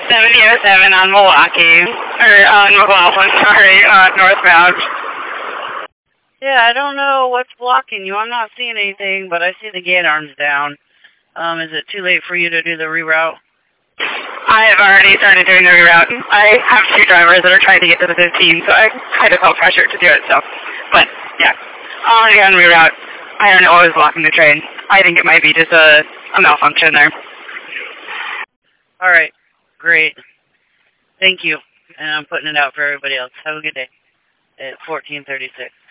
7007 on Milwaukee, or on McLaughlin, sorry, northbound. Yeah, I don't know what's blocking you. I'm not seeing anything, but I see the gate arms down. Is it too late for you to do the reroute? I have already started doing the reroute. I have two drivers that are trying to get to the 15, so I kind of felt pressure to do it, so. But, yeah. I'll get on reroute. I don't know what was blocking the train. I think it might be just a malfunction there. All right. Great. Thank you. And I'm putting it out for everybody else. Have a good day. At 14:36.